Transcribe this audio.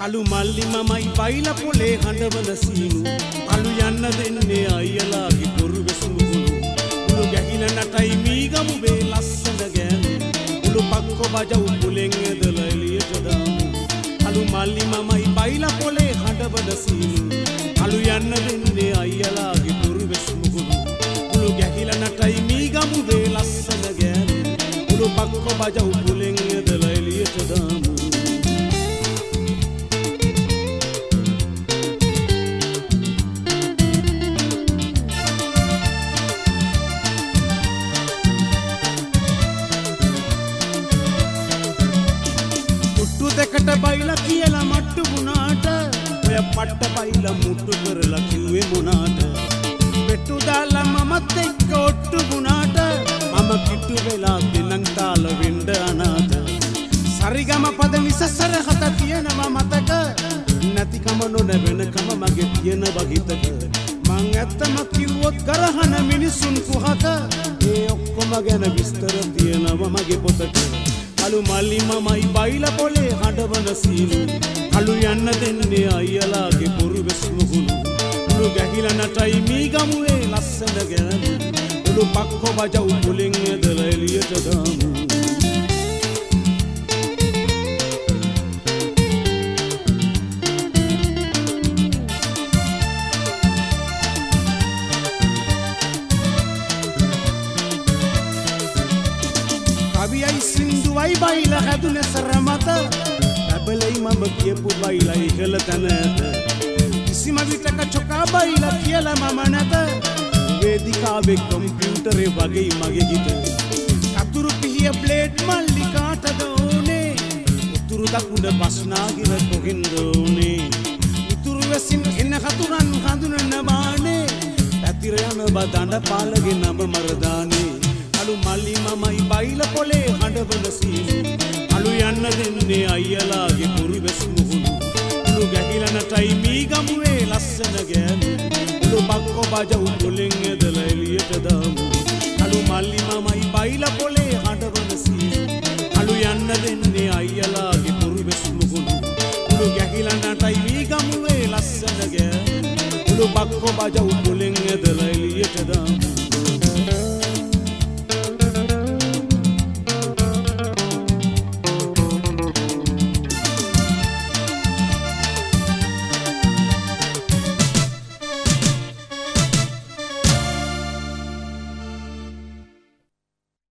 කළු මල්ලි මමයි බයිලා පොලේ හඬවන සීනු කළු යන්න දෙන්නේ අයියලාගේ පොරු වෙසුමුණු උළු ගැහින නටයි මීගමු වේ ලස්සන ගෑනු උළු පක්කො බජව් පුලෙන් ඇදලා එළියට දාමු කළු මල්ලි මමයි බයිලා පොලේ හඬවන සීනු කළු යන්න දෙන්නේ අයියලාගේ පොරු වෙසුමුණු උළු ගැහිලා නටයි මීගමු වේ ලස්සන ගෑනු උළු පක්කො බජව් පුලෙන් ඇදලා එළියට දාමු දෙකට බයිලා කියලා මට්ටු වුණාට ඔය පට්ට බයිලා මුට්ටු කරලා කිව්වේ මොනාට පෙට්ටු දාලා මමත් එක්ක ඔට්ටු වුණාට මම කිට්ටු වෙලා දෙනන් තාල වෙන්න අනාත සරිගම පද නිසසර හත තියෙනවා මතක නැතිකම නොනැවෙනකම මගේ තියෙන වගිතක මං ඇත්තම කිව්වොත් කරහන මිනිසුන් කුහක ඒ ඔක්කොම ගැන විස්තර තියෙනවා මගේ පොතක කළු මල්ලි මමයි බයිලා පොලේ හඬවන සීනු කළු යන්න දෙන්නේ අයියලාගේ පොරු වෙසුමුණු උළු ගැහිලා නටයි මීගමුවේ ලස්සන ගෑනු උළු පක්කො බජව් පුලෙන් ඇදලා එළියට දාමු කවියයි සින්දුවයි බයිලා හැදුනේ සර මත බබලයි මම කියපු බයිලා ඉහළ තැන ඇත කිසිම විටක චොකා බයිලා කියලා මම නැත වේදිකාවේ කම්පියුටරේ වගේ මගේ හිත කතුරු පිහිය බ්ලේඩ් මල්ලි කාටද ඕනේ උතුරු දකුණ බස්නාගිර කොහෙන්ද ඕනේ උතුරු වැසින් එන හතුරන් හඳුනන මානේ පැතිර යන බදඬ පාලගේ නම මරදානේ කළු මල්ලි මමයි බයිලා පොලේ හඬවන සීනු කළු යන්න දෙන්නේ අයියලාගේ පොරු වෙසුමුණු උළු ගැහිලා නටයි මීගමුවේ ලස්සන ගෑනු උළු බක්කො බජව් පුලෙන් ඇදලා එළියට දාමු කළු මල්ලි මමයි බයිලා පොලේ හඬවන සීනු කළු යන්න දෙන්නේ අයියලාගේ පොරු වෙසුමුණු උළු ගැහිලා නටයි මීගමුවේ ලස්සන ගෑනු උළු බක්කො බජව් පුලෙන්